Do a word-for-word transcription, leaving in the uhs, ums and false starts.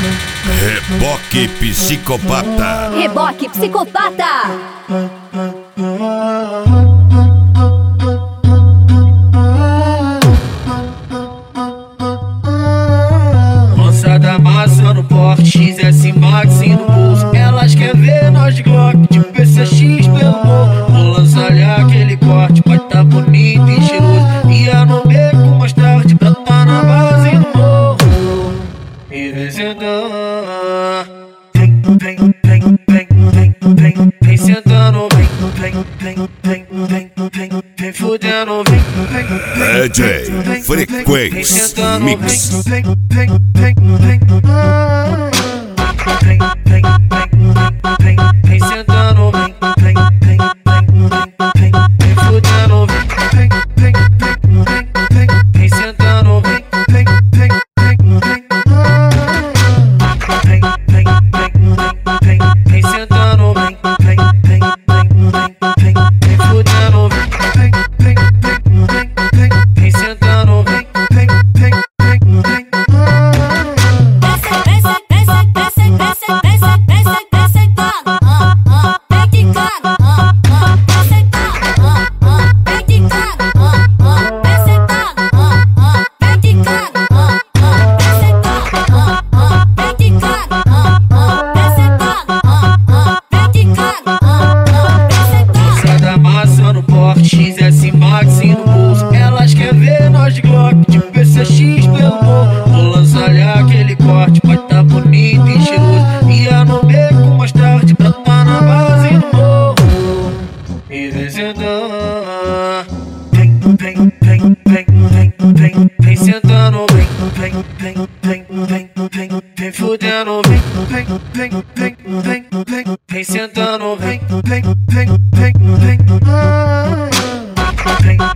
Reboque Psicopata. Reboque Psicopata. Moçada massa no porte, X S Max no bolso. Elas querem ver nós de Glock, de P C X pelo morro. Vou lançar aquele corte, vai tá bonito e cheiroso. Ia no beco mais tarde pra tá na base do morro. E vem sentando, vem, vem, vem, vem, vem, vem, vem sentando, vem, vem, vem, vem, vem, vem, vem fudendo, vem, vem, vem, D J Frequência Mix. vem, vem, vem, vem, vem, vem, vem, vem, vem sentando, vem, vem, vem, vem, vem, vem fudendo, vem, vem, vem, vem, vem, vem sentando, vem, vem, vem, vem, vem, vem, vem, vem, vem sentando, vem, vem, vem, vem, vem, vem fudendo, vem, vem, vem, vem, vem sentando, vem, vem, vem, vem, vem. X S Max no bolso. Elas querem ver nós de Glock, de P C X pelo morro. Vou lançar aquele corte, vai tá bonito e cheiroso. Ia no beco mais tarde pra tá na base do morro. E vem sentando, vem, vem, vem, vem, vem, vem, vem sentando, vem, vem, vem, vem, vem, vem, vem fudendo, vem, vem, vem, vem, vem, vem, vem sentando, vem, vem, vem, vem, vem. Vem,